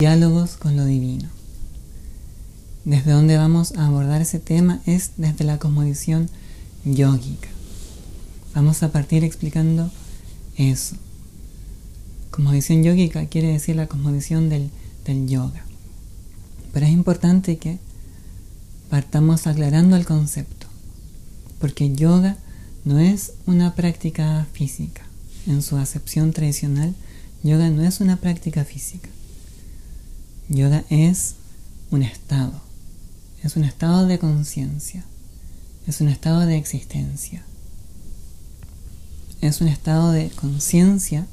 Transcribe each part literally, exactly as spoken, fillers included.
Diálogos con lo divino. Desde donde vamos a abordar ese tema es desde la cosmovisión yógica. Vamos a partir explicando eso. Cosmovisión yógica quiere decir la cosmovisión del, del yoga. Pero es importante que partamos aclarando el concepto, porque yoga no es una práctica física. En su acepción tradicional, yoga no es una práctica física. Yoga es un estado, es un estado de conciencia, es un estado de existencia, es un estado de conciencia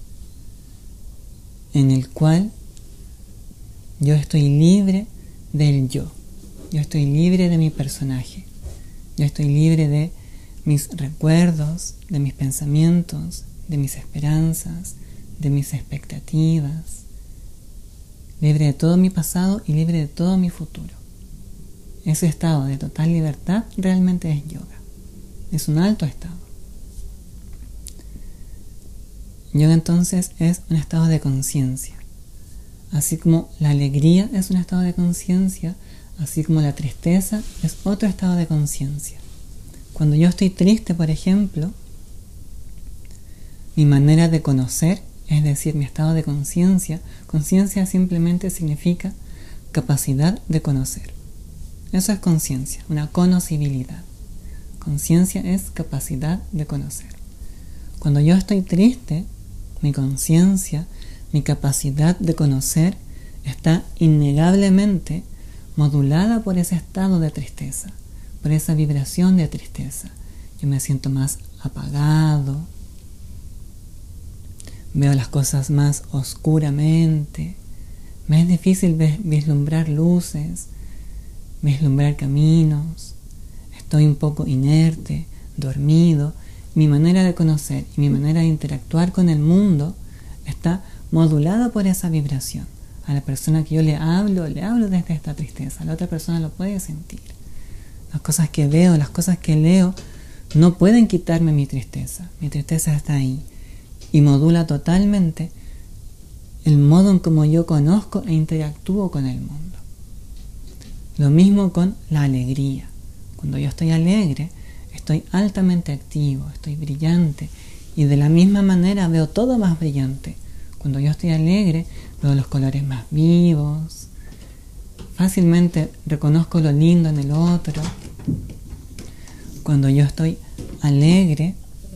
en el cual yo estoy libre del yo, yo estoy libre de mi personaje, yo estoy libre de mis recuerdos, de mis pensamientos, de mis esperanzas, de mis expectativas, libre de todo mi pasado y libre de todo mi futuro. Ese estado de total libertad realmente es yoga. Es un alto estado. Yoga entonces es un estado de conciencia. Así como la alegría es un estado de conciencia, así como la tristeza es otro estado de conciencia. Cuando yo estoy triste, por ejemplo, mi manera de conocer, es decir, mi estado de conciencia, conciencia simplemente significa capacidad de conocer. Eso es conciencia, una conocibilidad. Conciencia es capacidad de conocer. Cuando yo estoy triste, mi conciencia, mi capacidad de conocer está innegablemente modulada por ese estado de tristeza, por esa vibración de tristeza. Yo me siento más apagado, veo las cosas más oscuramente, me es difícil vislumbrar luces, vislumbrar caminos, estoy un poco inerte, dormido. Mi manera de conocer y mi manera de interactuar con el mundo está modulada por esa vibración. A la persona que yo le hablo, le hablo desde esta tristeza, la otra persona lo puede sentir. Las cosas que veo, las cosas que leo, no pueden quitarme mi tristeza. Mi tristeza está ahí y modula totalmente el modo en cómo yo conozco e interactúo con el mundo. Lo mismo con la alegría. Cuando yo estoy alegre, estoy altamente activo, estoy brillante y de la misma manera veo todo más brillante. Cuando yo estoy alegre, veo los colores más vivos, fácilmente reconozco lo lindo en el otro. Cuando yo estoy alegre,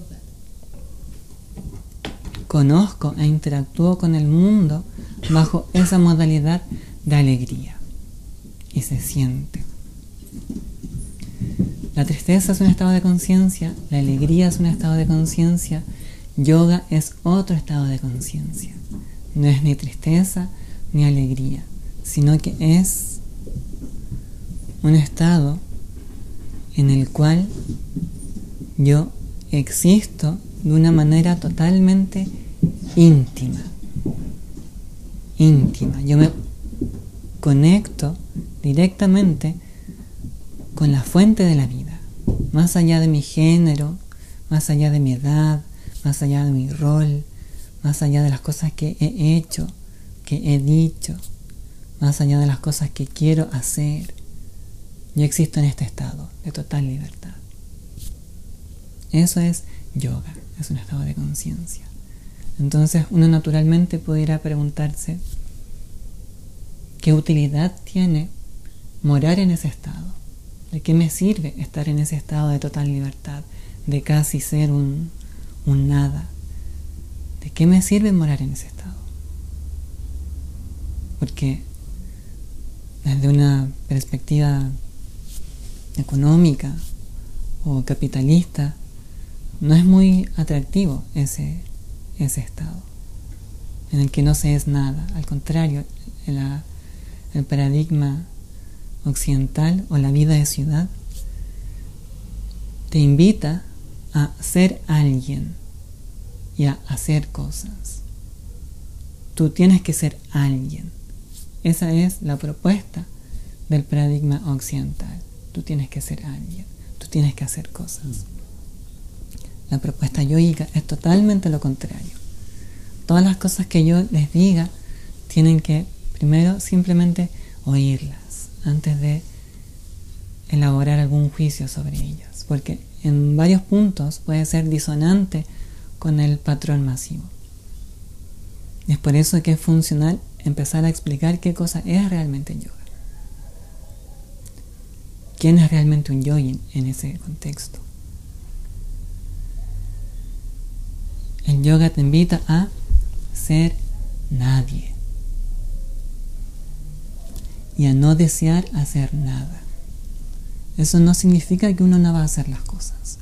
conozco e interactúo con el mundo bajo esa modalidad de alegría y se siente. La tristeza es un estado de conciencia, la alegría es un estado de conciencia, yoga es otro estado de conciencia. No es ni tristeza ni alegría, sino que es un estado en el cual yo existo de una manera totalmente íntima. Íntima. Yo me conecto directamente con la fuente de la vida, más allá de mi género, más allá de mi edad, más allá de mi rol, más allá de las cosas que he hecho, que he dicho, más allá de las cosas que quiero hacer. Yo existo en este estado de total libertad. Eso es yoga, es un estado de conciencia. Entonces uno naturalmente pudiera preguntarse ¿qué utilidad tiene morar en ese estado? ¿De qué me sirve estar en ese estado de total libertad, de casi ser un, un nada? ¿De qué me sirve morar en ese estado? Porque desde una perspectiva económica o capitalista no es muy atractivo ese, ese estado en el que no se es nada. Al contrario, la, el paradigma occidental o la vida de ciudad te invita a ser alguien y a hacer cosas. Tú tienes que ser alguien. Esa es la propuesta del paradigma occidental. Tú tienes que ser alguien. Tú tienes que hacer cosas. La propuesta yógica es totalmente lo contrario. Todas las cosas que yo les diga tienen que primero simplemente oírlas antes de elaborar algún juicio sobre ellas, porque en varios puntos puede ser disonante con el patrón masivo. Es por eso que es funcional empezar a explicar qué cosa es realmente yoga. ¿Quién es realmente un yogi en ese contexto? El yoga te invita a ser nadie y a no desear hacer nada. Eso no significa que uno no va a hacer las cosas.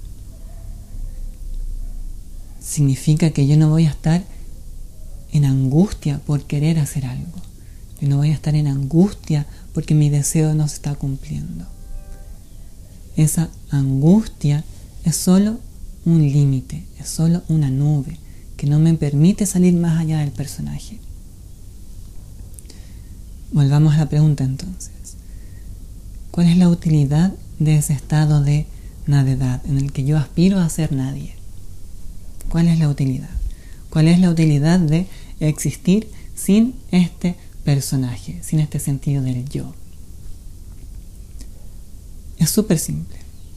Significa que yo no voy a estar en angustia por querer hacer algo. Yo no voy a estar en angustia porque mi deseo no se está cumpliendo. Esa angustia es solo un límite, es solo una nube que no me permite salir más allá del personaje. Volvamos a la pregunta entonces. ¿Cuál es la utilidad de ese estado de nadiedad en el que yo aspiro a ser nadie? ¿Cuál es la utilidad? ¿Cuál es la utilidad de existir sin este personaje, sin este sentido del yo? Es súper simple.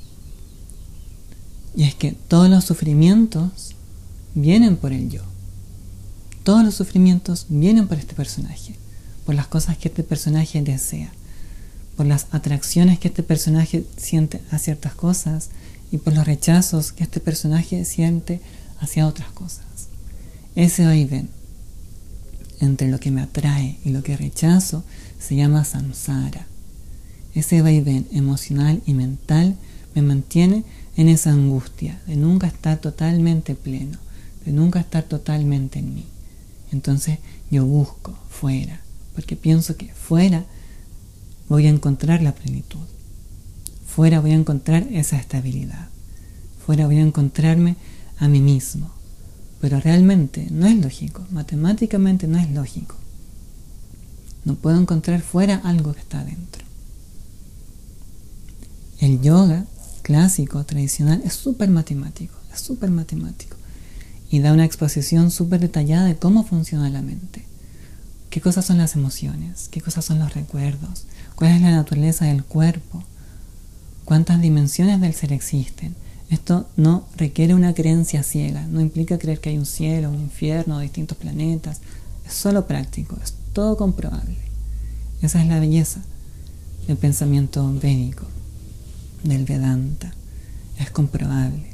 Y es que todos los sufrimientos vienen por el yo. Todos los sufrimientos vienen por este personaje, por las cosas que este personaje desea, por las atracciones que este personaje siente a ciertas cosas y por los rechazos que este personaje siente hacia otras cosas. Ese vaivén entre lo que me atrae y lo que rechazo se llama samsara. Ese vaivén emocional y mental me mantiene en esa angustia de nunca estar totalmente pleno, de nunca estar totalmente en mí. Entonces yo busco fuera, porque pienso que fuera voy a encontrar la plenitud, fuera voy a encontrar esa estabilidad, fuera voy a encontrarme a mí mismo. Pero realmente no es lógico, matemáticamente no es lógico. No puedo encontrar fuera algo que está adentro. El yoga clásico, tradicional, es súper matemático, es súper matemático. Y da una exposición súper detallada de cómo funciona la mente. ¿Qué cosas son las emociones? ¿Qué cosas son los recuerdos? ¿Cuál es la naturaleza del cuerpo? ¿Cuántas dimensiones del ser existen? Esto no requiere una creencia ciega, no implica creer que hay un cielo, un infierno, distintos planetas. Es solo práctico, es todo comprobable. Esa es la belleza del pensamiento védico, del Vedanta. Es comprobable.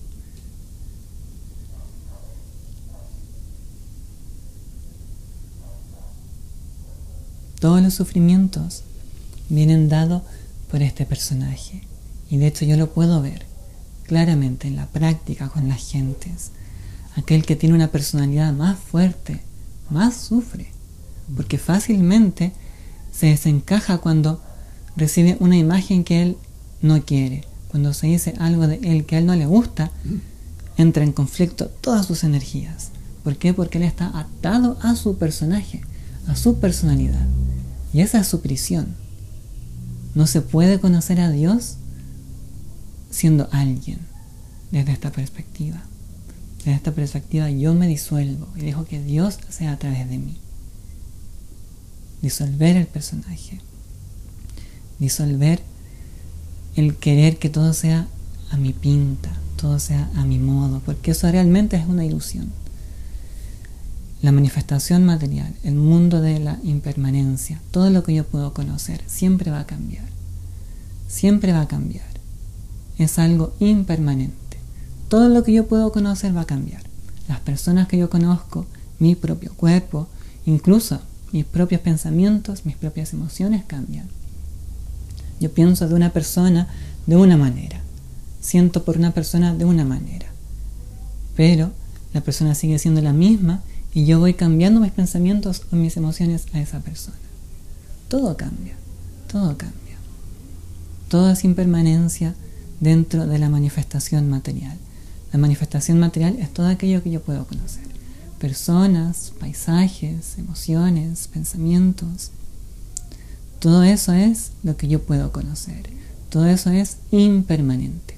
Todos los sufrimientos vienen dados por este personaje. Y de hecho yo lo puedo ver claramente en la práctica con las gentes. Aquel que tiene una personalidad más fuerte, más sufre, porque fácilmente se desencaja cuando recibe una imagen que él no quiere. Cuando se dice algo de él que a él no le gusta, entra en conflicto todas sus energías. ¿Por qué? Porque él está atado a su personaje, a su personalidad. Y esa es su prisión. No se puede conocer a Dios siendo alguien desde esta perspectiva. Desde esta perspectiva yo me disuelvo y dejo que Dios sea a través de mí. Disolver el personaje. Disolver el querer que todo sea a mi pinta, todo sea a mi modo, porque eso realmente es una ilusión. La manifestación material, el mundo de la impermanencia, todo lo que yo puedo conocer, siempre va a cambiar. Siempre va a cambiar. Es algo impermanente. Todo lo que yo puedo conocer va a cambiar. Las personas que yo conozco, mi propio cuerpo, incluso mis propios pensamientos, mis propias emociones cambian. Yo pienso de una persona de una manera, siento por una persona de una manera, pero la persona sigue siendo la misma y yo voy cambiando mis pensamientos o mis emociones a esa persona. Todo cambia, todo cambia. Todo es impermanencia dentro de la manifestación material. La manifestación material es todo aquello que yo puedo conocer. Personas, paisajes, emociones, pensamientos. Todo eso es lo que yo puedo conocer. Todo eso es impermanente.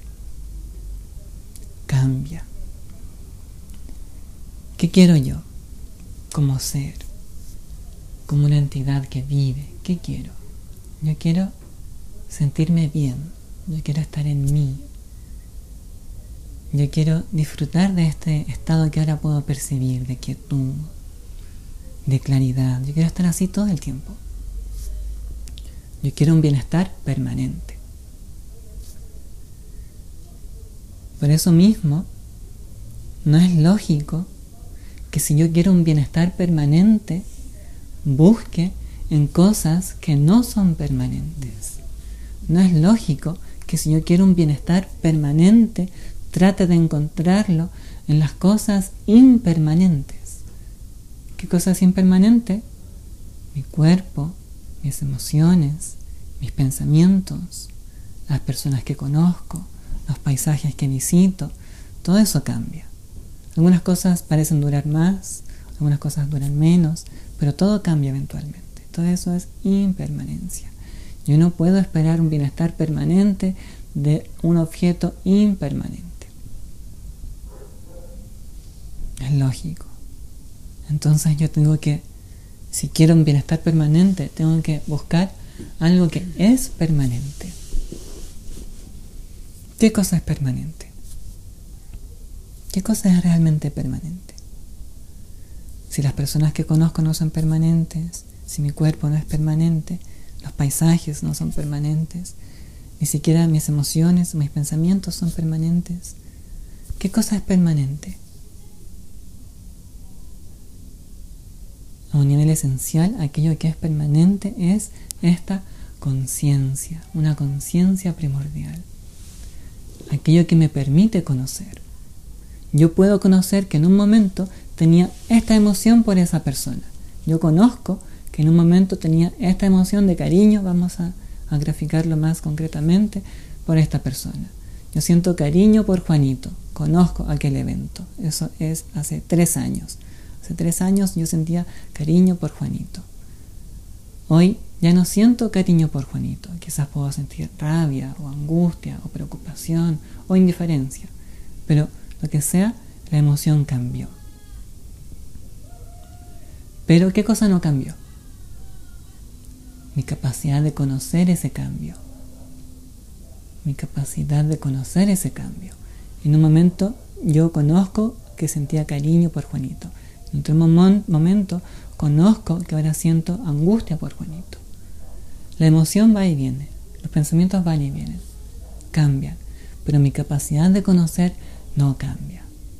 Cambia. ¿Qué quiero yo como ser? como una entidad que vive. ¿Qué quiero? Yo quiero sentirme bien. Yo quiero estar en mí. Yo quiero disfrutar de este estado que ahora puedo percibir, de quietud, de claridad. Yo quiero estar así todo el tiempo. Yo quiero un bienestar permanente. Por eso mismo, no es lógico que si yo quiero un bienestar permanente, busque en cosas que no son permanentes. No es lógico que si yo quiero un bienestar permanente, trate de encontrarlo en las cosas impermanentes. ¿Qué cosa es impermanente? Mi cuerpo, mis emociones, mis pensamientos, las personas que conozco, los paisajes que visito. Todo eso cambia. Algunas cosas parecen durar más, algunas cosas duran menos, pero todo cambia eventualmente. Todo eso es impermanencia. Yo no puedo esperar un bienestar permanente de un objeto impermanente. Es lógico. Entonces yo tengo que, si quiero un bienestar permanente, tengo que buscar algo que es permanente. ¿Qué cosa es permanente? ¿Qué cosa es realmente permanente? Si las personas que conozco no son permanentes, si mi cuerpo no es permanente, los paisajes no son permanentes, ni siquiera mis emociones, mis pensamientos son permanentes, ¿qué cosa es permanente? A un nivel esencial, aquello que es permanente es esta conciencia, una conciencia primordial. Aquello que me permite conocer. Yo puedo conocer que en un momento tenía esta emoción por esa persona. Yo conozco que en un momento tenía esta emoción de cariño, vamos a, a graficarlo más concretamente, por esta persona. Yo siento cariño por Juanito, conozco aquel evento. Eso es hace tres años. Hace tres años yo sentía cariño por Juanito. Hoy ya no siento cariño por Juanito. Quizás puedo sentir rabia o angustia o preocupación o indiferencia. Pero lo que sea, la emoción cambió. Pero ¿qué cosa no cambió? Mi capacidad de conocer ese cambio. Mi capacidad de conocer ese cambio. En un momento yo conozco que sentía cariño por Juanito. En otro mom- momento conozco que ahora siento angustia por Juanito. La emoción va y viene, los pensamientos van y vienen, cambian, pero mi capacidad de conocer no cambia.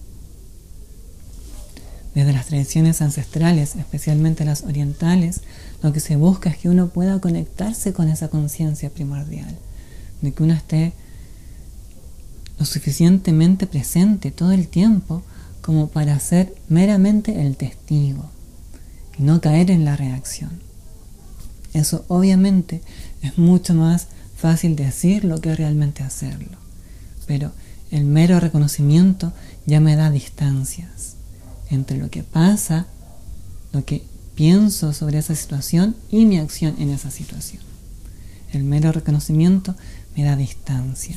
Desde las tradiciones ancestrales, especialmente las orientales, lo que se busca es que uno pueda conectarse con esa conciencia primordial, de que uno esté lo suficientemente presente todo el tiempo como para ser meramente el testigo y no caer en la reacción. Eso obviamente es mucho más fácil decirlo que realmente hacerlo, pero el mero reconocimiento ya me da distancias entre lo que pasa, lo que pienso sobre esa situación y mi acción en esa situación. El mero reconocimiento me da distancia.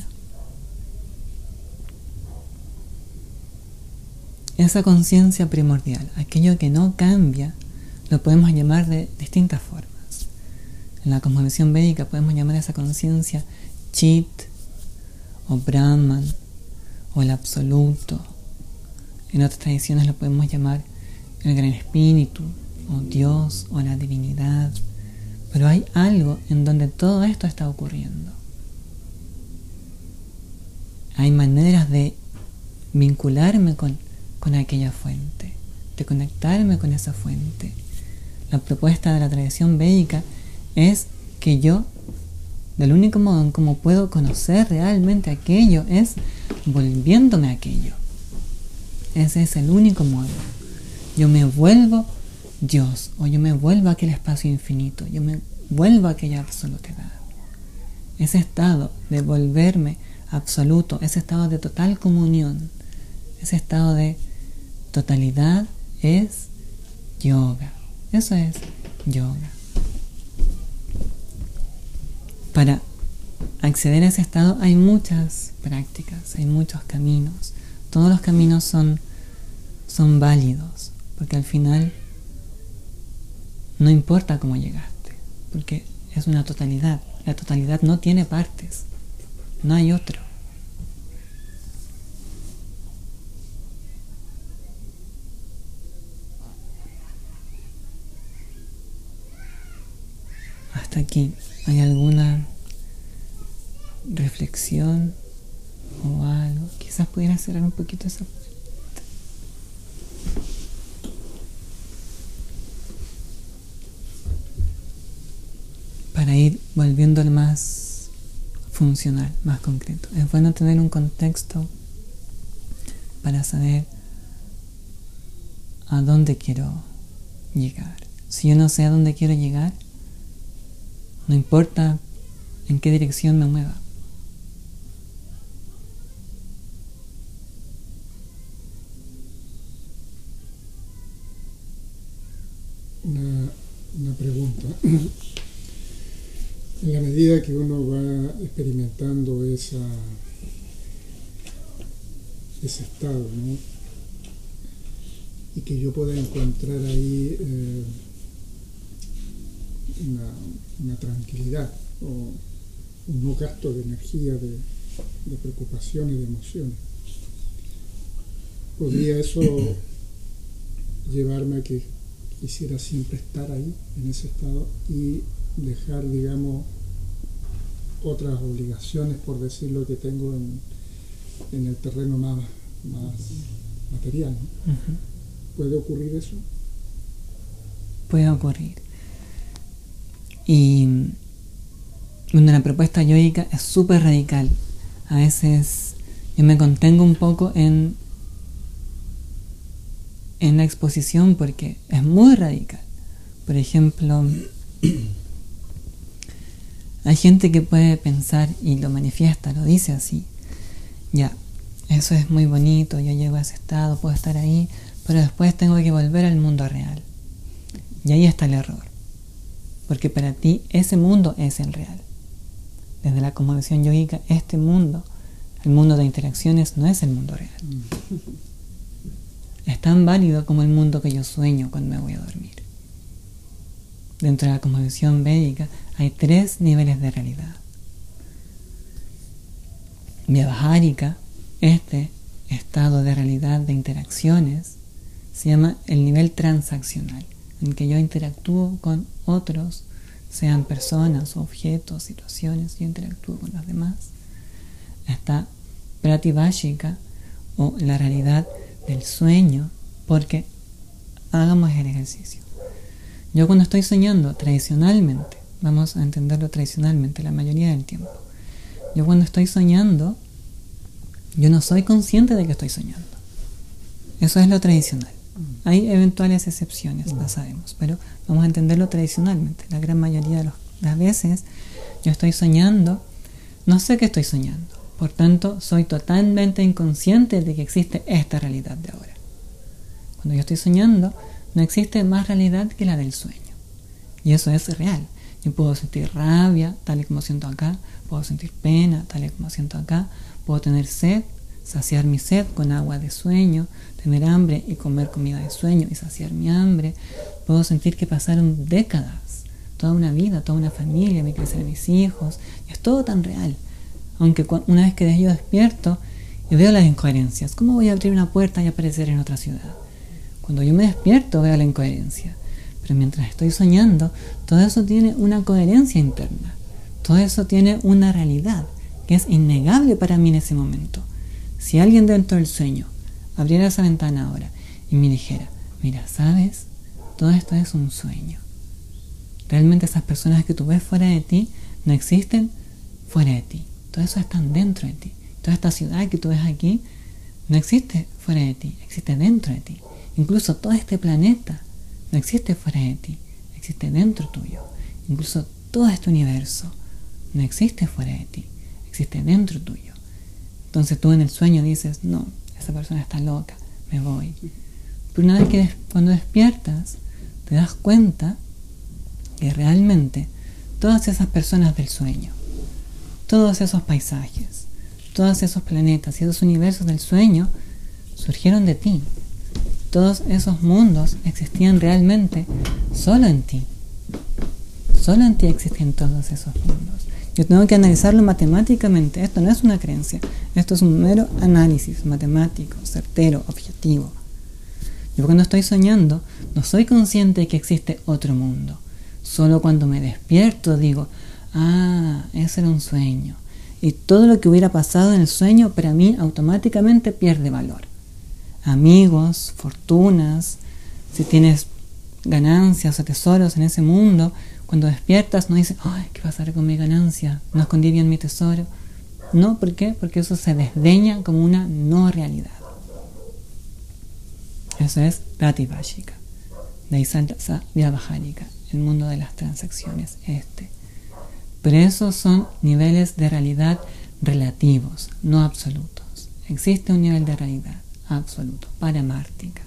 Esa conciencia primordial, aquello que no cambia, lo podemos llamar de distintas formas. En la cosmovisión védica podemos llamar a esa conciencia Chit, o Brahman, o el Absoluto. En otras tradiciones lo podemos llamar el Gran Espíritu, o Dios, o la Divinidad. Pero hay algo en donde todo esto está ocurriendo. Hay maneras de vincularme con con aquella fuente, de conectarme con esa fuente. La propuesta de la tradición védica es que yo, del único modo en cómo puedo conocer realmente aquello, es volviéndome a aquello. Ese es el único modo. Yo me vuelvo Dios, o yo me vuelvo a aquel espacio infinito, yo me vuelvo a aquella absolutidad. Ese estado de volverme absoluto, ese estado de total comunión, ese estado de totalidad es yoga. Eso es yoga. Para acceder a ese estado hay muchas prácticas, hay muchos caminos. Todos los caminos son, son válidos, porque al final No importa cómo llegaste, porque es una totalidad. La totalidad no tiene partes, no hay otro. Hasta aquí, ¿hay alguna reflexión o algo? Quizás pudiera cerrar un poquito esa puerta. Para ir volviendo al más funcional, más concreto. Es bueno tener un contexto para saber a dónde quiero llegar. Si yo no sé a dónde quiero llegar, no importa en qué dirección me mueva. Una, una pregunta. En la medida que uno va experimentando esa, ese estado, ¿no? Y que yo pueda encontrar ahí eh, una, una tranquilidad o un no gasto de energía, de, de preocupaciones, de emociones. ¿Podría eso llevarme a que quisiera siempre estar ahí, en ese estado, y dejar, digamos, otras obligaciones, por decirlo, que tengo en, en el terreno más, más material, ¿no? Uh-huh. ¿Puede ocurrir eso? Puede ocurrir. Y bueno, la propuesta yoica es súper radical. A veces yo me contengo un poco en, en la exposición porque es muy radical. Por ejemplo, hay gente que puede pensar y lo manifiesta, lo dice así: ya, eso es muy bonito, yo llego a ese estado, puedo estar ahí, pero después tengo que volver al mundo real. Y ahí está el error, porque para ti ese mundo es el real. Desde la cosmovisión yoica, este mundo, el mundo de interacciones, no es el mundo real. Es tan válido como el mundo que yo sueño cuando me voy a dormir. Dentro de la cosmovisión védica hay tres niveles de realidad. Vyavahárika, este estado de realidad de interacciones, se llama el nivel transaccional, en que yo interactúo con otros, sean personas, objetos, situaciones, yo interactúo con los demás. Está Pratibhashika, o la realidad del sueño, porque hagamos el ejercicio. Yo cuando estoy soñando tradicionalmente, vamos a entenderlo tradicionalmente la mayoría del tiempo, yo cuando estoy soñando, yo no soy consciente de que estoy soñando. Eso es lo tradicional. Hay eventuales excepciones, las sabemos, pero vamos a entenderlo tradicionalmente. La gran mayoría de, los, de las veces yo estoy soñando, no sé que estoy soñando, por tanto soy totalmente inconsciente de que existe esta realidad de ahora. Cuando yo estoy soñando, no existe más realidad que la del sueño, y eso es real. Yo puedo sentir rabia, tal y como siento acá, puedo sentir pena, tal y como siento acá, puedo tener sed, saciar mi sed con agua de sueño, tener hambre y comer comida de sueño y saciar mi hambre. Puedo sentir que pasaron décadas, toda una vida, toda una familia, me crecen mis hijos, y es todo tan real. Aunque una vez que yo despierto y veo las incoherencias, ¿cómo voy a abrir una puerta y aparecer en otra ciudad? Cuando yo me despierto veo la incoherencia, pero mientras estoy soñando, todo eso tiene una coherencia interna, todo eso tiene una realidad que es innegable para mí en ese momento. Si alguien dentro del sueño abriera esa ventana ahora y me dijera: mira, ¿sabes? Todo esto es un sueño. Realmente esas personas que tú ves fuera de ti no existen fuera de ti. Todo eso está dentro de ti. Toda esta ciudad que tú ves aquí no existe fuera de ti, existe dentro de ti. Incluso todo este planeta no existe fuera de ti, existe dentro tuyo. Incluso todo este universo no existe fuera de ti, existe dentro tuyo. Entonces tú en el sueño dices: no, esa persona está loca, me voy. Pero una vez que des- cuando despiertas, te das cuenta que realmente todas esas personas del sueño, todos esos paisajes, todos esos planetas y esos universos del sueño surgieron de ti. Todos esos mundos existían realmente solo en ti. solo en ti existen todos esos mundos. Yo tengo que analizarlo matemáticamente. Esto no es una creencia. Esto es un mero análisis matemático, certero, objetivo. Yo cuando estoy soñando, no soy consciente de que existe otro mundo. Solo cuando me despierto digo, ah, ese era un sueño. Y todo lo que hubiera pasado en el sueño para mí automáticamente pierde valor. Amigos, fortunas, si tienes ganancias o tesoros en ese mundo, cuando despiertas no dices, ay, ¿qué pasará con mi ganancia? No escondí bien mi tesoro. No, ¿por qué? Porque eso se desdeña como una no realidad. Eso es Pratibhashika, Daisanta Vyavaharika, el mundo de las transacciones este. Pero esos son niveles de realidad relativos, no absolutos. Existe un nivel de realidad absoluto, paramártica,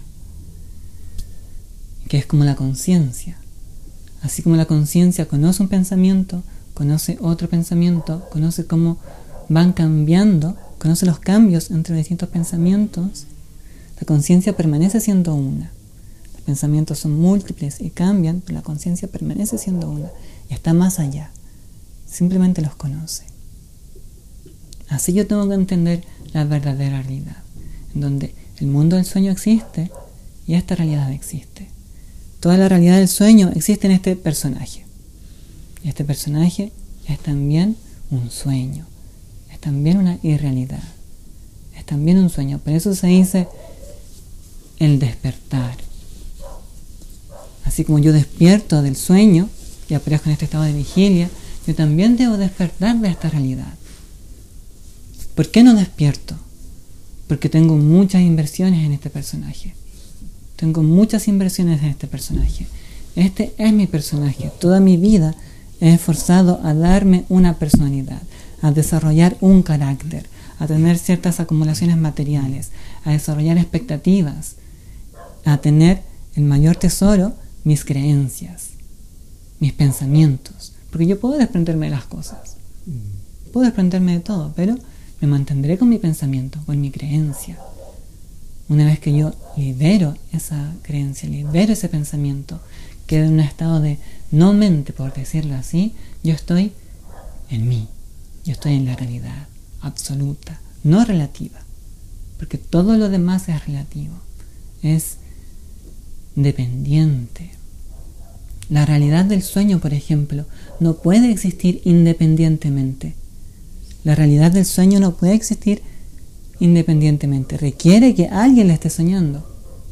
que es como la conciencia. Así como la conciencia conoce un pensamiento, conoce otro pensamiento, conoce cómo van cambiando, conoce los cambios entre los distintos pensamientos, la conciencia permanece siendo una. Los pensamientos son múltiples y cambian, pero la conciencia permanece siendo una y está más allá. Simplemente los conoce. Así yo tengo que entender la verdadera realidad, en donde el mundo del sueño existe y esta realidad existe. Toda la realidad del sueño existe en este personaje. Y este personaje es también un sueño, es también una irrealidad, es también un sueño. Por eso se dice el despertar. Así como yo despierto del sueño y aparezco en este estado de vigilia, yo también debo despertar de esta realidad. ¿Por qué no despierto? Porque tengo muchas inversiones en este personaje. Tengo muchas inversiones en este personaje. Este es mi personaje. Toda mi vida he esforzado a darme una personalidad, a desarrollar un carácter, a tener ciertas acumulaciones materiales, a desarrollar expectativas, a tener el mayor tesoro, mis creencias, mis pensamientos. Porque yo puedo desprenderme de las cosas, puedo desprenderme de todo, pero me mantendré con mi pensamiento, con mi creencia. Una vez que yo libero esa creencia, libero ese pensamiento, quedo en un estado de no mente, por decirlo así, yo estoy en mí, yo estoy en la realidad absoluta, no relativa, porque todo lo demás es relativo, es dependiente. La realidad del sueño, por ejemplo, no puede existir independientemente. La realidad del sueño no puede existir independientemente. Requiere que alguien le esté soñando.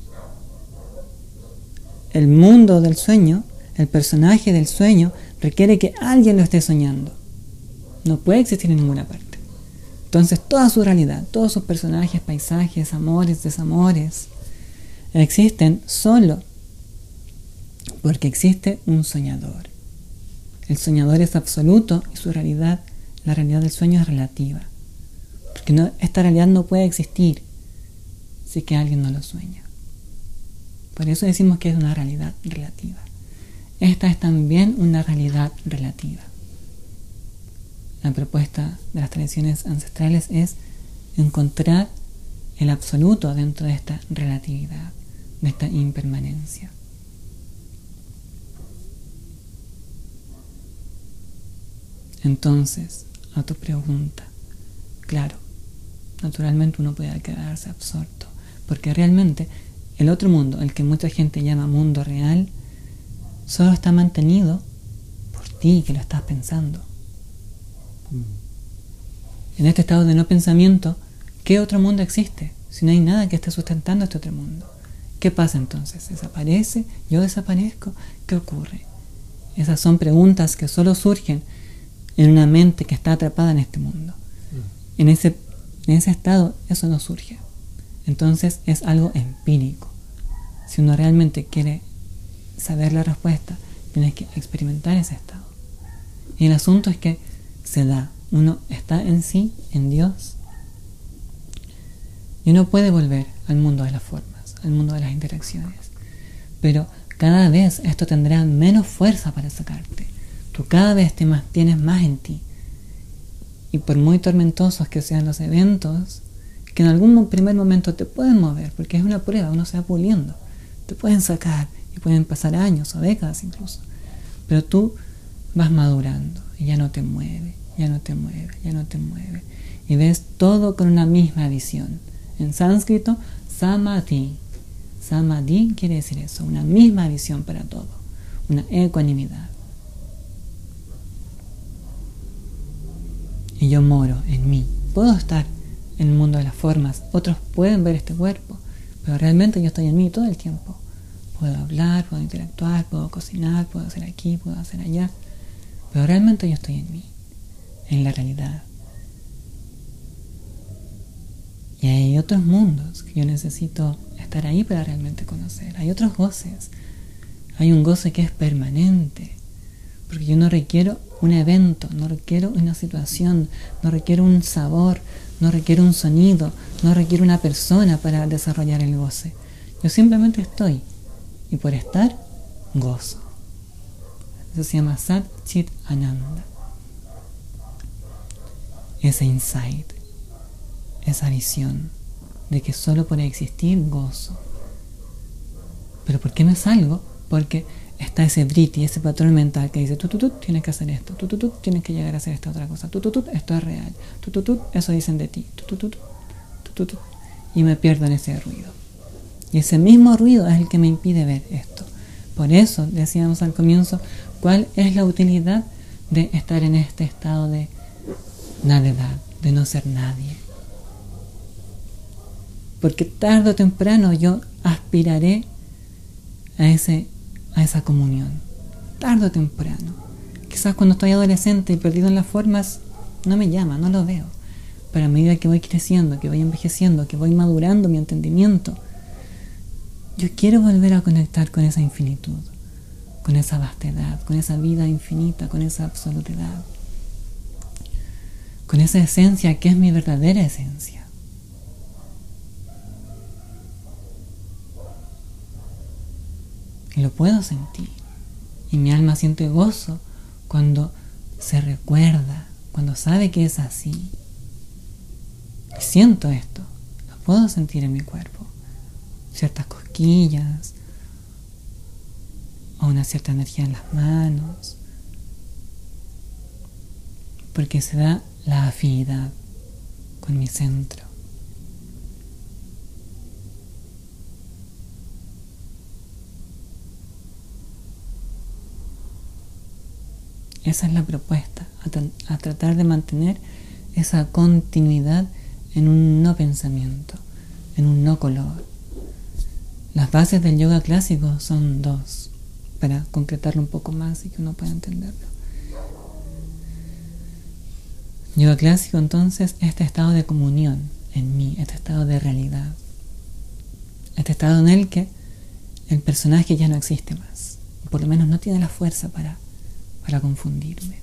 El mundo del sueño, el personaje del sueño, requiere que alguien lo esté soñando. No puede existir en ninguna parte. Entonces toda su realidad, todos sus personajes, paisajes, amores, desamores, existen solo porque existe un soñador. El soñador es absoluto y su realidad, la realidad del sueño, es relativa. Porque no, esta realidad no puede existir si que alguien no lo sueña. Por eso decimos que es una realidad relativa. Esta es también una realidad relativa. La propuesta de las tradiciones ancestrales es encontrar el absoluto dentro de esta relatividad, de esta impermanencia. Entonces, a tu pregunta, claro, naturalmente uno puede quedarse absorto, porque realmente el otro mundo, el que mucha gente llama mundo real, solo está mantenido por ti que lo estás pensando. En este estado de no pensamiento, ¿qué otro mundo existe? Si no hay nada que esté sustentando este otro mundo. ¿Qué pasa entonces? ¿Desaparece? ¿Yo desaparezco? ¿Qué ocurre? Esas son preguntas que solo surgen en una mente que está atrapada en este mundo. En ese, en ese estado eso no surge. Entonces es algo empírico. Si uno realmente quiere saber la respuesta, tienes que experimentar ese estado. Y el asunto es que se da. Uno está en sí, en Dios, y uno puede volver al mundo de las formas, al mundo de las interacciones. Pero cada vez esto tendrá menos fuerza para sacarte. Tú cada vez te más, tienes más en ti. Y por muy tormentosos que sean los eventos, que en algún primer momento te pueden mover, porque es una prueba, uno se va puliendo, te pueden sacar y pueden pasar años o décadas incluso. Pero tú vas madurando y ya no te mueve, ya no te mueve, ya no te mueve. Y ves todo con una misma visión. En sánscrito, samadhi. Samadhi quiere decir eso, una misma visión para todo, una ecuanimidad. Y yo moro en mí. Puedo estar en el mundo de las formas, otros pueden ver este cuerpo, pero realmente yo estoy en mí todo el tiempo. Puedo hablar, puedo interactuar, puedo cocinar, puedo hacer aquí, puedo hacer allá, pero realmente yo estoy en mí, en la realidad. Y hay otros mundos que yo necesito estar ahí para realmente conocer. Hay otros goces. Hay un goce que es permanente, porque yo no requiero un evento, no requiero una situación, no requiero un sabor, no requiero un sonido, no requiero una persona para desarrollar el goce. Yo simplemente estoy, y por estar, gozo. Eso se llama Sat Chit Ananda. Ese insight, esa visión de que solo por existir gozo. ¿Pero por qué me salgo? Porque está ese vritti, ese patrón mental que dice tú, tú, tú, tienes que hacer esto, tú, tú, tú, tienes que llegar a hacer esta otra cosa, tú, tú, tú, esto es real, tú, tú, tú, eso dicen de ti, tú, tú, tú, tú, tú, tú, y me pierdo en ese ruido. Y ese mismo ruido es el que me impide ver esto. Por eso decíamos al comienzo, ¿cuál es la utilidad de estar en este estado de nadedad, de no ser nadie? Porque tarde o temprano yo aspiraré a ese a esa comunión, tarde o temprano. Quizás cuando estoy adolescente y perdido en las formas no me llama, no lo veo, pero a medida que voy creciendo, que voy envejeciendo, que voy madurando mi entendimiento, yo quiero volver a conectar con esa infinitud, con esa vastedad, con esa vida infinita, con esa absolutidad, con esa esencia que es mi verdadera esencia. Y lo puedo sentir. Y mi alma siente gozo cuando se recuerda, cuando sabe que es así. Y siento esto, lo puedo sentir en mi cuerpo. Ciertas cosquillas, o una cierta energía en las manos. Porque se da la afinidad con mi centro. Esa es la propuesta, a, tra- a tratar de mantener esa continuidad en un no pensamiento, en un no color. Las bases del yoga clásico son dos, para concretarlo un poco más y que uno pueda entenderlo. Yoga clásico entonces, este estado de comunión en mí, este estado de realidad, este estado en el que el personaje ya no existe más, por lo menos no tiene la fuerza para para confundirme.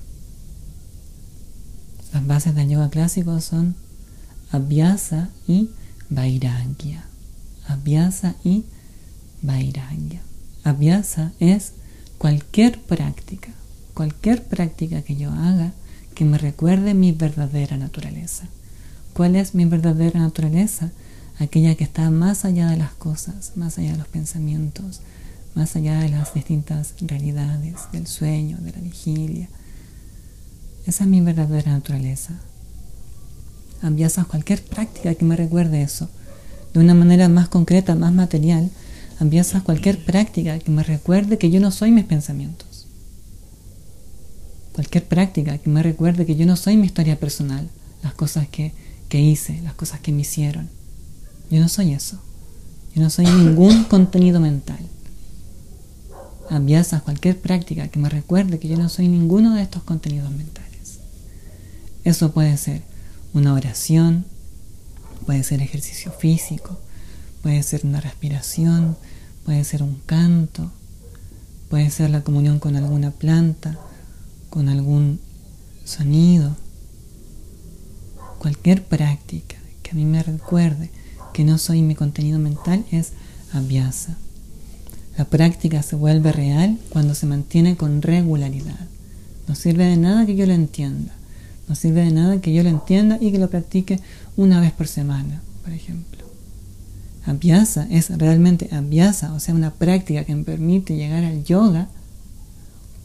Las bases del yoga clásico son Abhyasa y Vairagya. Abhyasa y Vairagya. Abhyasa es cualquier práctica, cualquier práctica que yo haga que me recuerde mi verdadera naturaleza. ¿Cuál es mi verdadera naturaleza? Aquella que está más allá de las cosas, más allá de los pensamientos, más allá de las distintas realidades, del sueño, de la vigilia. Esa es mi verdadera naturaleza. Abhyasa cualquier práctica que me recuerde eso. De una manera más concreta, más material, abhyasa cualquier práctica que me recuerde que yo no soy mis pensamientos. Cualquier práctica que me recuerde que yo no soy mi historia personal, las cosas que, que hice, las cosas que me hicieron. Yo no soy eso. Yo no soy ningún contenido mental. Abhyasa cualquier práctica que me recuerde que yo no soy ninguno de estos contenidos mentales. Eso puede ser una oración, puede ser ejercicio físico, puede ser una respiración, puede ser un canto, puede ser la comunión con alguna planta, con algún sonido. Cualquier práctica que a mí me recuerde que no soy mi contenido mental es abhyasa. La práctica se vuelve real cuando se mantiene con regularidad. No sirve de nada que yo lo entienda. No sirve de nada que yo lo entienda y que lo practique una vez por semana, por ejemplo. Abhyasa es realmente abhyasa, o sea, una práctica que me permite llegar al yoga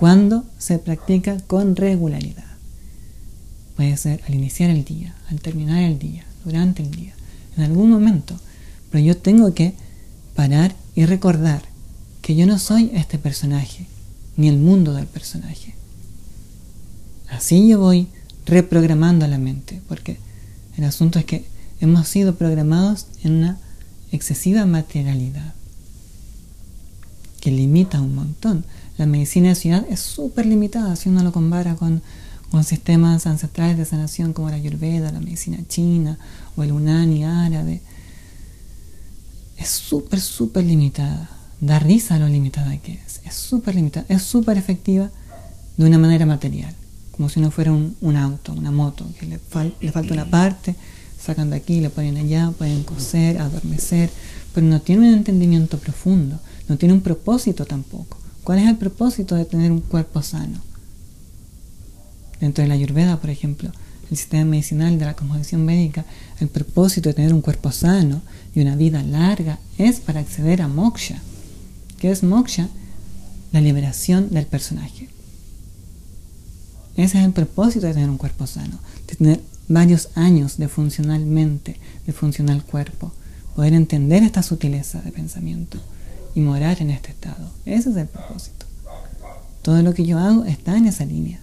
cuando se practica con regularidad. Puede ser al iniciar el día, al terminar el día, durante el día, en algún momento. Pero yo tengo que parar y recordar que yo no soy este personaje, ni el mundo del personaje. Así yo voy reprogramando la mente, porque el asunto es que hemos sido programados en una excesiva materialidad que limita un montón. La medicina de ciudad es súper limitada si uno lo compara con, con sistemas ancestrales de sanación como la Ayurveda, la medicina china o el Unani árabe. Es súper, súper limitada. Da risa lo limitada que es. Es súper limitada. Es súper efectiva de una manera material. Como si uno fuera un, un auto, una moto, que le, fal, le falta una parte, sacan de aquí, le ponen allá, pueden coser, adormecer, pero no tiene un entendimiento profundo, no tiene un propósito tampoco. ¿Cuál es el propósito de tener un cuerpo sano? Dentro de la Ayurveda, por ejemplo, el sistema medicinal de la cosmovisión védica, el propósito de tener un cuerpo sano y una vida larga es para acceder a moksha. ¿Qué es moksha? La liberación del personaje. Ese es el propósito de tener un cuerpo sano, de tener varios años de funcional mente, de funcional cuerpo, poder entender esta sutileza de pensamiento y morar en este estado. Ese es el propósito. Todo lo que yo hago está en esa línea.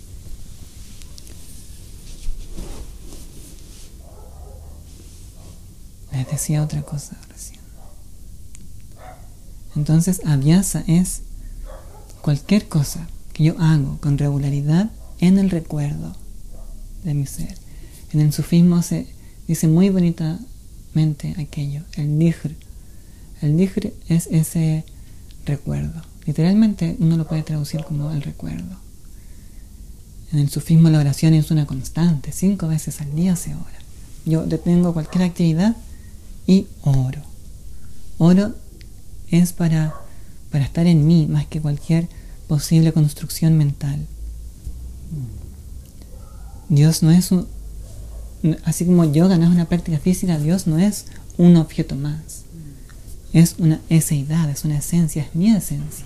Les decía otra cosa recién. Entonces, abhyasa es cualquier cosa que yo hago con regularidad en el recuerdo de mi ser. En el sufismo se dice muy bonitamente aquello, el dijr. El dijr es ese recuerdo. Literalmente uno lo puede traducir como el recuerdo. En el sufismo la oración es una constante, cinco veces al día se ora. Yo detengo cualquier actividad y oro. Oro es para, para estar en mí más que cualquier posible construcción mental. Dios no es un, así como yoga no es una práctica física, Dios no es un objeto más. Es una eseidad, es una esencia, es mi esencia.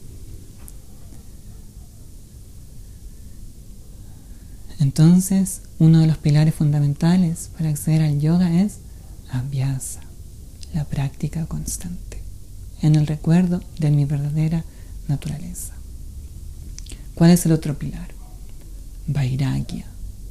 Entonces, uno de los pilares fundamentales para acceder al yoga es abhyasa, la práctica constante, en el recuerdo de mi verdadera naturaleza. ¿Cuál es el otro pilar? Vairagya.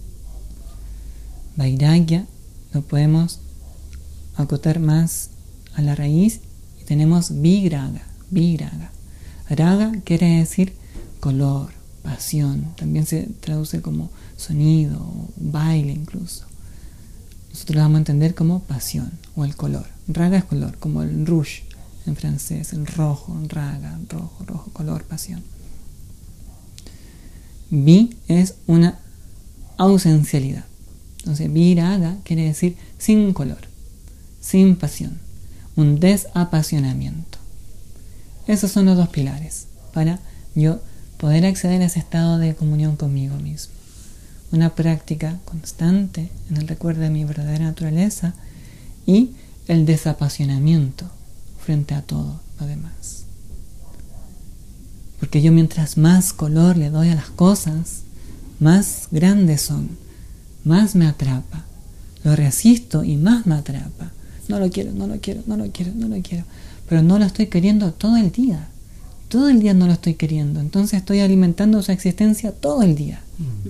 Vairagya lo podemos acotar más a la raíz y tenemos vigraga. Vigraga. Raga quiere decir color, pasión. También se traduce como sonido, baile incluso. Nosotros lo vamos a entender como pasión o el color. Raga es color, como el rouge en francés, el rojo, raga, rojo, rojo, color, pasión. Vi es una ausencialidad. Entonces, viraga quiere decir sin color, sin pasión, un desapasionamiento. Esos son los dos pilares para yo poder acceder a ese estado de comunión conmigo mismo. Una práctica constante en el recuerdo de mi verdadera naturaleza y el desapasionamiento frente a todo lo demás. Porque yo mientras más color le doy a las cosas, más grandes son, más me atrapa. Lo resisto y más me atrapa. No lo quiero, no lo quiero, no lo quiero, no lo quiero. Pero no lo estoy queriendo todo el día. Todo el día no lo estoy queriendo. Entonces estoy alimentando su existencia todo el día.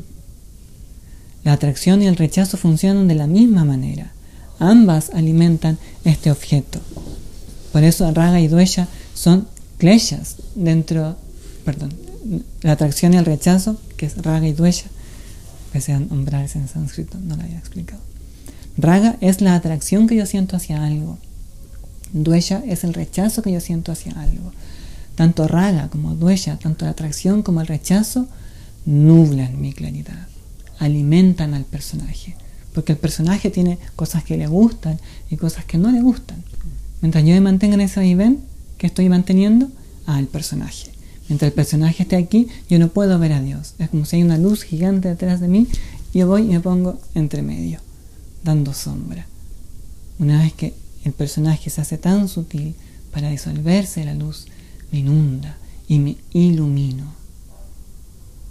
La atracción y el rechazo funcionan de la misma manera. Ambas alimentan este objeto. Por eso raga y dvesha son kleshas dentro, perdón, la atracción y el rechazo, que es raga y dvesha, empecé a nombrarse en sánscrito, no lo había explicado. Raga es la atracción que yo siento hacia algo. Dvesha es el rechazo que yo siento hacia algo. Tanto raga como dvesha, tanto la atracción como el rechazo, nublan mi claridad, alimentan al personaje. Porque el personaje tiene cosas que le gustan y cosas que no le gustan. Mientras yo me mantenga en ese vaivén, ¿qué estoy manteniendo? Al personaje. Mientras el personaje esté aquí, yo no puedo ver a Dios. Es como si hay una luz gigante detrás de mí, y yo voy y me pongo entre medio, dando sombra. Una vez que el personaje se hace tan sutil para disolverse la luz, me inunda y me ilumino.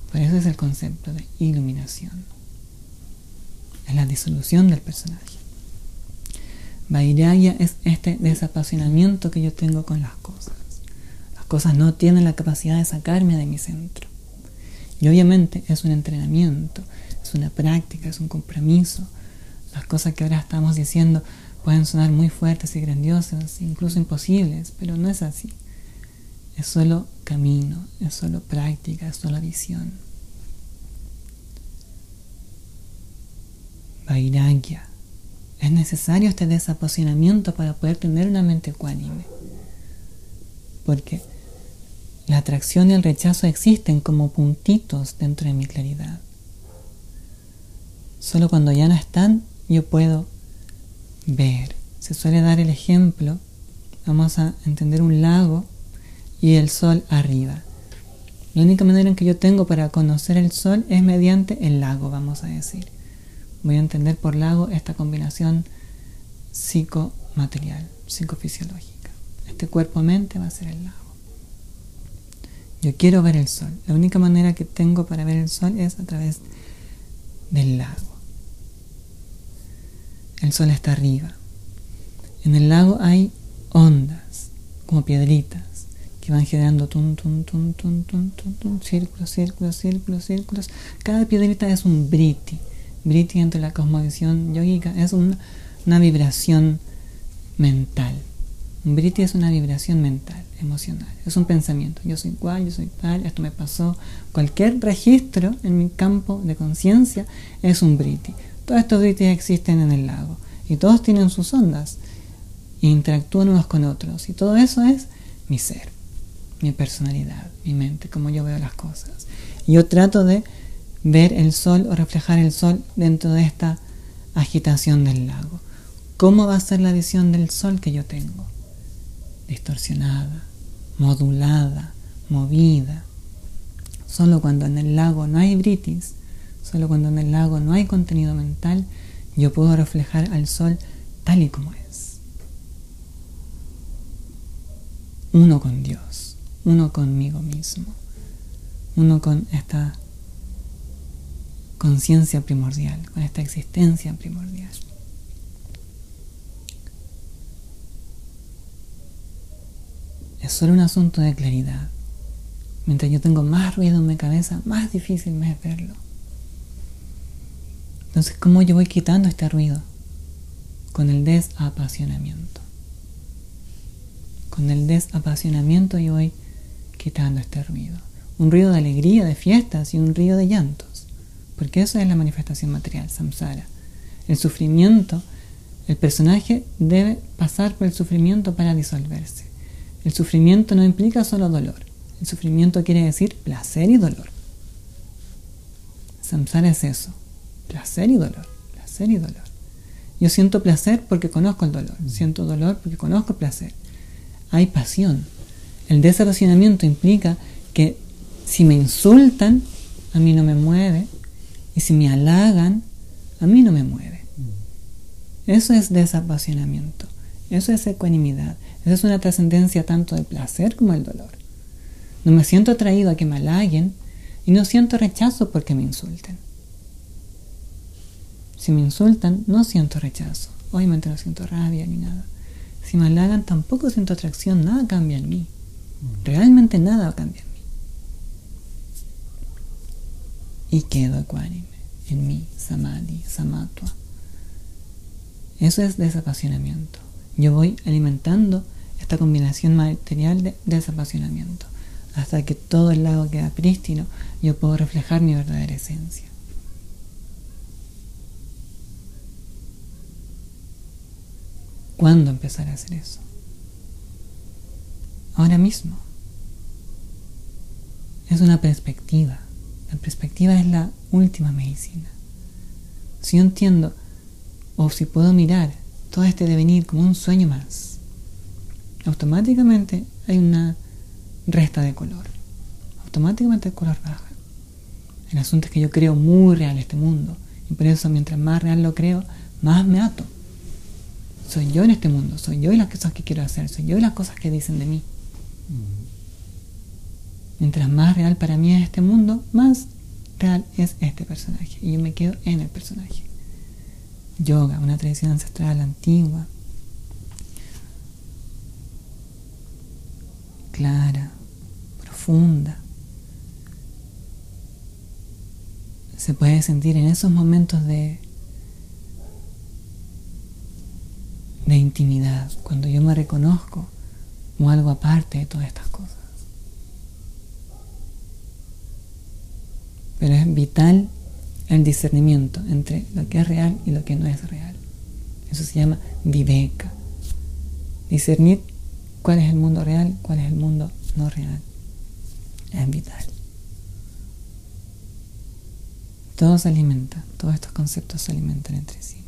Por eso es el concepto de iluminación. Es la disolución del personaje. Vairagya es este desapasionamiento que yo tengo con las cosas. Las cosas no tienen la capacidad de sacarme de mi centro. Y obviamente es un entrenamiento, es una práctica, es un compromiso. Las cosas que ahora estamos diciendo pueden sonar muy fuertes y grandiosas, incluso imposibles, pero no es así. Es solo camino, es solo práctica, es solo visión. Vairagya. Es necesario este desapasionamiento para poder tener una mente ecuánime. Porque la atracción y el rechazo existen como puntitos dentro de mi claridad. Solo cuando ya no están, yo puedo ver. Se suele dar el ejemplo, vamos a entender un lago y el sol arriba. La única manera en que yo tengo para conocer el sol es mediante el lago, vamos a decir. Voy a entender por lago esta combinación psicomaterial, psicofisiológica. Este cuerpo-mente va a ser el lago. Yo quiero ver el sol. La única manera que tengo para ver el sol es a través del lago. El sol está arriba. En el lago hay ondas, como piedritas, que van generando tum, tum, tum, tum, tum, tum, tum, círculos, círculos, círculos, círculos. Cada piedrita es un vritti. Vritti dentro de la cosmovisión yógica es una, una vibración mental. Un vritti es una vibración mental, emocional. Es un pensamiento. Yo soy igual, yo soy tal, esto me pasó. Cualquier registro en mi campo de conciencia es un vritti. Todos estos vrittis existen en el lago y todos tienen sus ondas e interactúan unos con otros. Y todo eso es mi ser, mi personalidad, mi mente, como yo veo las cosas. Y yo trato de ver el sol o reflejar el sol dentro de esta agitación del lago. ¿Cómo va a ser la visión del sol que yo tengo? Distorsionada, modulada, movida. Solo cuando en el lago no hay vrittis, solo cuando en el lago no hay contenido mental, yo puedo reflejar al sol tal y como es. Uno con Dios, uno conmigo mismo, uno con esta conciencia primordial, con esta existencia primordial. Es solo un asunto de claridad. Mientras yo tengo más ruido en mi cabeza, más difícil me es verlo. Entonces, ¿cómo yo voy quitando este ruido? Con el desapasionamiento. Con el desapasionamiento yo voy quitando este ruido. Un ruido de alegría, de fiestas y un ruido de llantos. Porque eso es la manifestación material, samsara. El sufrimiento, el personaje debe pasar por el sufrimiento para disolverse. El sufrimiento no implica solo dolor. El sufrimiento quiere decir placer y dolor. Samsara es eso, placer y dolor, placer y dolor. Yo siento placer porque conozco el dolor, siento dolor porque conozco el placer. Hay pasión. El desapasionamiento implica que si me insultan, a mí no me mueve, y si me halagan, a mí no me mueve. Eso es desapasionamiento. Eso es ecuanimidad. Esa es una trascendencia tanto del placer como del dolor. No me siento atraído a que me halaguen y no siento rechazo porque me insulten. Si me insultan, no siento rechazo. Obviamente no siento rabia ni nada. Si me halagan, tampoco siento atracción. Nada cambia en mí. Realmente nada cambia en mí. Y quedo ecuánime en mí, samadhi, samatva. Eso es desapasionamiento. Yo voy alimentando esta combinación material de desapasionamiento hasta que todo el lago queda prístino. Yo puedo reflejar mi verdadera esencia. ¿Cuándo empezar a hacer eso? Ahora mismo. Es una perspectiva. La perspectiva es la última medicina. Si yo entiendo, o si puedo mirar todo este devenir como un sueño más, automáticamente hay una resta de color. Automáticamente el color baja. El asunto es que yo creo muy real este mundo, y por eso mientras más real lo creo, más me ato. Soy yo en este mundo, soy yo y las cosas que quiero hacer, soy yo y las cosas que dicen de mí. Mientras más real para mí es este mundo, más real es este personaje y yo me quedo en el personaje. Yoga, una tradición ancestral antigua, clara, profunda. Se puede sentir en esos momentos de, de intimidad, cuando yo me reconozco como algo aparte de todas estas cosas. Pero es vital el discernimiento entre lo que es real y lo que no es real. Eso se llama viveka. Discernir cuál es el mundo real, cuál es el mundo no real. Es vital. Todo se alimenta, todos estos conceptos se alimentan entre sí.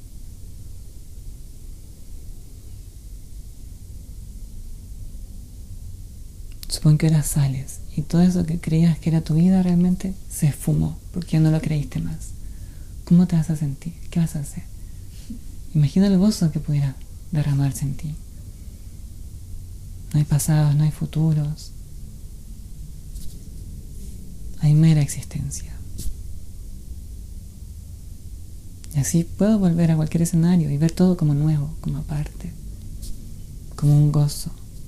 Supón que ahora sales y todo eso que creías que era tu vida realmente se esfumó porque ya no lo creíste más. ¿Cómo te vas a sentir? ¿Qué vas a hacer? Imagina el gozo que pudiera derramarse en ti. No hay pasados, no hay futuros. Hay mera existencia. Y así puedo volver a cualquier escenario y ver todo como nuevo, como aparte, como un gozo.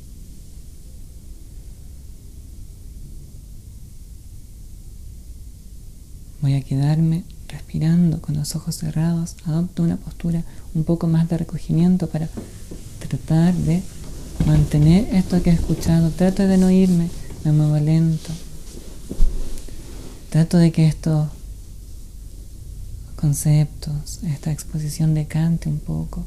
Voy a quedarme respirando con los ojos cerrados. Adopto una postura un poco más de recogimiento para tratar de mantener esto que he escuchado. Trato de no irme, me muevo lento. Trato de que estos conceptos, esta exposición decante un poco.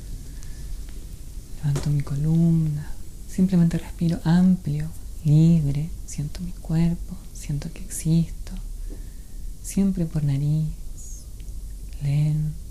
Levanto mi columna. Simplemente respiro amplio, libre. Siento mi cuerpo, siento que existo. Siempre por nariz, lento.